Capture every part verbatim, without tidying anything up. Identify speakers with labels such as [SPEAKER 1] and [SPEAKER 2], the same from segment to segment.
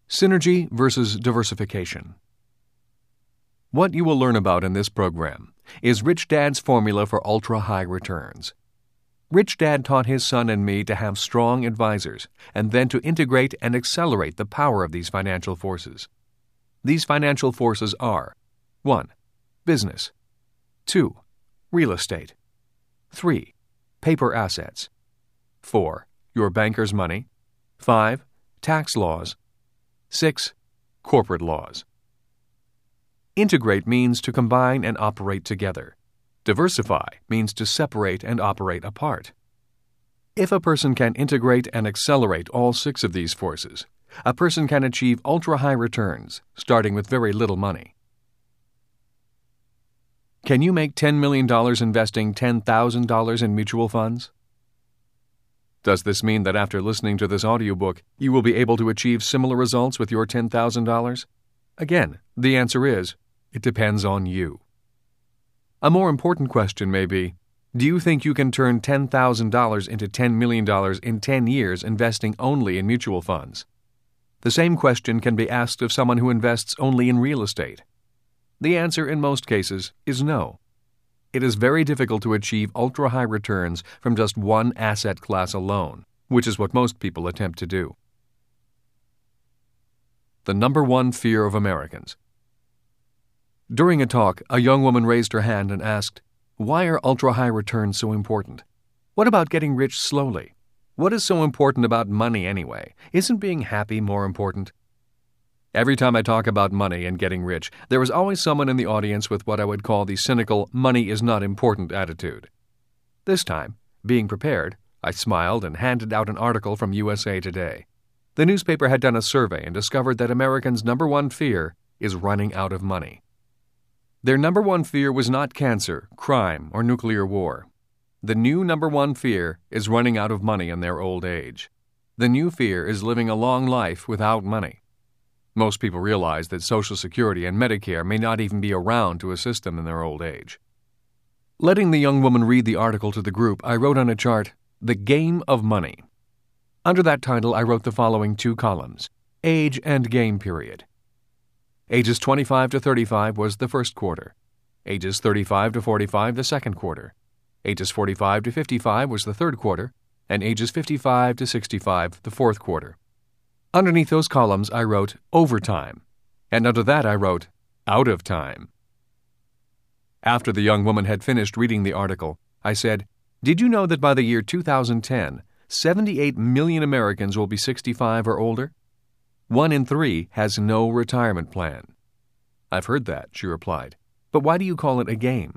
[SPEAKER 1] Synergy versus diversification. What you will learn about in this program is Rich Dad's formula for ultra-high returns. Rich Dad taught his son and me to have strong advisors and then to integrate and accelerate the power of these financial forces. These financial forces are one. Business. two. Real estate. three. Paper assets. four. Your banker's money. five. Tax laws. six. Corporate laws. Integrate means to combine and operate together. Diversify means to separate and operate apart. If a person can integrate and accelerate all six of these forces, a person can achieve ultra-high returns, starting with very little money. Can you make ten million dollars investing ten thousand dollars in mutual funds? Does this mean that after listening to this audiobook, you will be able to achieve similar results with your ten thousand dollars? Again, the answer is, it depends on you. A more important question may be, do you think you can turn ten thousand dollars into ten million dollars in ten years investing only in mutual funds? The same question can be asked of someone who invests only in real estate. The answer in most cases is no. It is very difficult to achieve ultra-high returns from just one asset class alone, which is what most people attempt to do. The number one fear of Americans. During a talk, a young woman raised her hand and asked, "Why are ultra-high returns so important? What about getting rich slowly? What is so important about money anyway? Isn't being happy more important?" Every time I talk about money and getting rich, there is always someone in the audience with what I would call the cynical money is not important attitude. This time, being prepared, I smiled and handed out an article from U S A Today. The newspaper had done a survey and discovered that Americans' number one fear is running out of money. Their number one fear was not cancer, crime, or nuclear war. The new number one fear is running out of money in their old age. The new fear is living a long life without money. Most people realize that Social Security and Medicare may not even be around to assist them in their old age. Letting the young woman read the article to the group, I wrote on a chart, "The Game of Money." Under that title, I wrote the following two columns, Age and Game Period. Ages twenty-five to thirty-five was the first quarter. Ages thirty-five to forty-five the second quarter. Ages forty-five to fifty-five was the third quarter, and ages fifty-five to sixty-five the fourth quarter. Underneath those columns, I wrote overtime, and under that I wrote out of time. After the young woman had finished reading the article, I said, "Did you know that by the year two thousand ten, seventy-eight million Americans will be sixty-five or older? One in three has no retirement plan." "I've heard that," she replied. "But why do you call it a game?"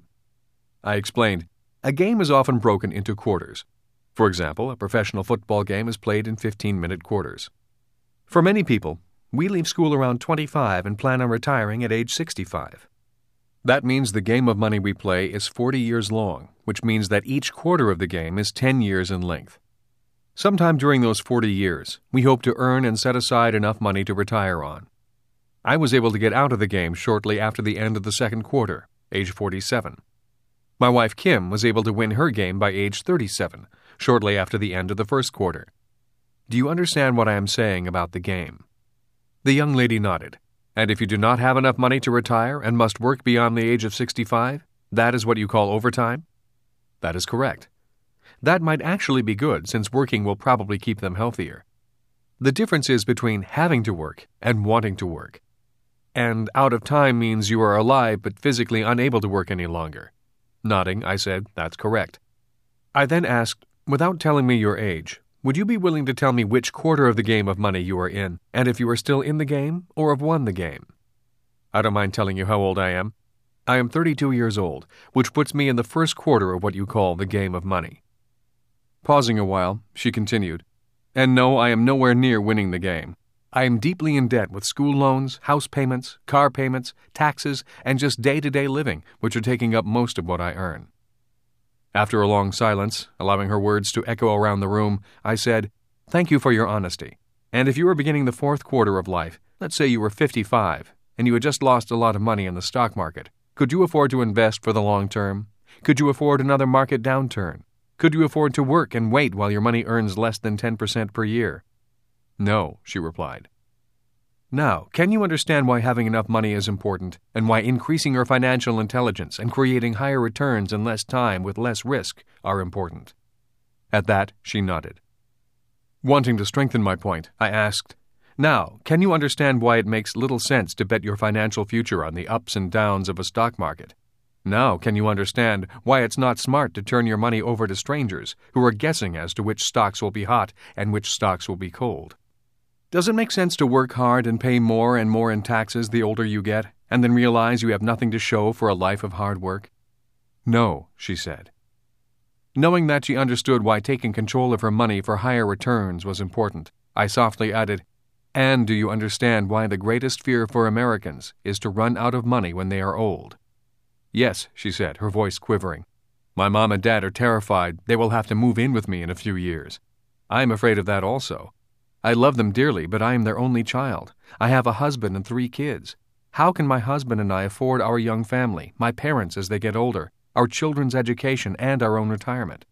[SPEAKER 1] I explained, "A game is often broken into quarters. For example, a professional football game is played in fifteen-minute quarters. For many people, we leave school around twenty-five and plan on retiring at age sixty-five. That means the game of money we play is forty years long, which means that each quarter of the game is ten years in length. Sometime during those forty years, we hope to earn and set aside enough money to retire on. I was able to get out of the game shortly after the end of the second quarter, age forty-seven. My wife Kim was able to win her game by age thirty-seven, shortly after the end of the first quarter. Do you understand what I am saying about the game?" The young lady nodded. "And if you do not have enough money to retire and must work beyond the age of sixty-five, that is what you call overtime?" "That is correct. That might actually be good, since working will probably keep them healthier. The difference is between having to work and wanting to work. And out of time means you are alive but physically unable to work any longer." Nodding, I said, "That's correct." I then asked, "Without telling me your age, would you be willing to tell me which quarter of the game of money you are in, and if you are still in the game or have won the game?" "I don't mind telling you how old I am. I am thirty-two years old, which puts me in the first quarter of what you call the game of money." Pausing a while, she continued, "And no, I am nowhere near winning the game. I am deeply in debt with school loans, house payments, car payments, taxes, and just day-to-day living, which are taking up most of what I earn." After a long silence, allowing her words to echo around the room, I said, "Thank you for your honesty. And if you were beginning the fourth quarter of life, let's say you were fifty-five, and you had just lost a lot of money in the stock market, could you afford to invest for the long term? Could you afford another market downturn? Could you afford to work and wait while your money earns less than ten percent per year?" "No," she replied. Now, can you understand why having enough money is important, and why increasing your financial intelligence and creating higher returns in less time with less risk are important? At that, she nodded. Wanting to strengthen my point, I asked, Now, can you understand why it makes little sense to bet your financial future on the ups and downs of a stock market? Now, can you understand why it's not smart to turn your money over to strangers who are guessing as to which stocks will be hot and which stocks will be cold? Does it make sense to work hard and pay more and more in taxes the older you get, and then realize you have nothing to show for a life of hard work? No, she said. Knowing that she understood why taking control of her money for higher returns was important, I softly added, And do you understand why the greatest fear for Americans is to run out of money when they are old? Yes, she said, her voice quivering. My mom and dad are terrified they will have to move in with me in a few years. I am afraid of that also. I love them dearly, but I am their only child. I have a husband and three kids. How can my husband and I afford our young family, my parents as they get older, our children's education, and our own retirement?